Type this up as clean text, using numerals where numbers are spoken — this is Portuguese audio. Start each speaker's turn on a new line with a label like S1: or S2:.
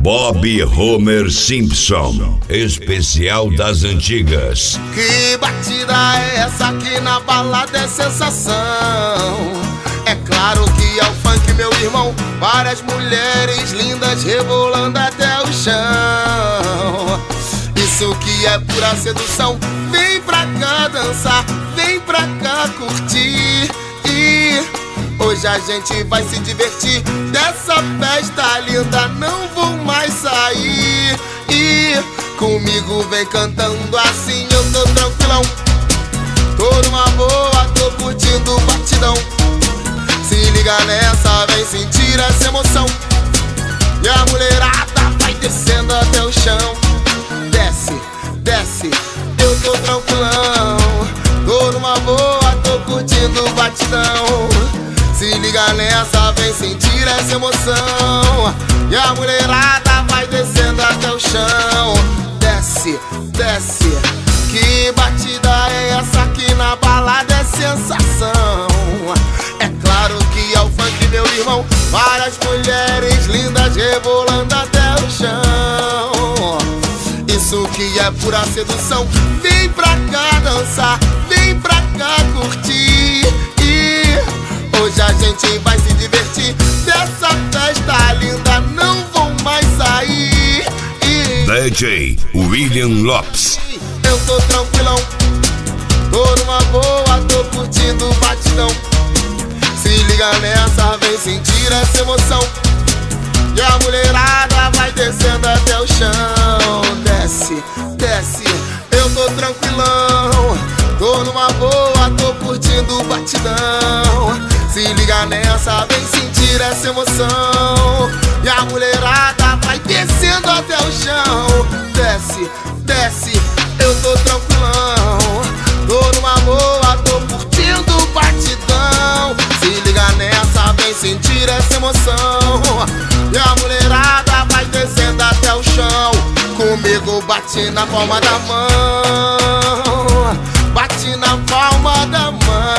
S1: Bob Homer Simpson, especial das antigas.
S2: Que batida é essa que na balada é sensação? É claro que é o funk, meu irmão. Várias mulheres lindas rebolando até o chão. Isso que é pura sedução. Vem pra cá dançar, vem pra cá curtir. E hoje a gente vai se divertir. Dessa festa linda não vou mais sair. E comigo vem cantando assim, eu tô tranquilão. Tô numa boa, tô curtindo o batidão. Se liga nessa, vem sentir essa emoção. E a mulherada vai descendo até o chão. Desce, desce, eu tô tranquilão. Tô numa boa, tô curtindo o batidão. Se liga nessa, vem sentir essa emoção. E a mulherada vai descendo até o chão. Desce, desce. Que batida é essa que na balada é sensação? É claro que é o funk, meu irmão. Várias mulheres lindas rebolando até o chão. Isso que é pura sedução. Vem pra cá dançar, vem pra cá curtir. E hoje a gente vai se divertir. Dessa festa linda não vou mais sair. E
S1: DJ William Lopes.
S2: eu tô tranquilão. Tô numa boa, tô curtindo o batidão. Se liga nessa, vem sentir essa emoção. E a mulherada vai descendo até o chão. Desce, desce, eu tô tranquilão. Tô numa boa, tô curtindo o batidão. Se liga nessa, vem sentir essa emoção. E a mulherada vai descendo até o chão. Desce, desce, eu tô tranquilão. Tô numa boa, tô curtindo o batidão. Se liga nessa, vem sentir essa emoção. E a mulherada vai descendo até o chão. Comigo bate na palma da mão. Bate na palma da mão.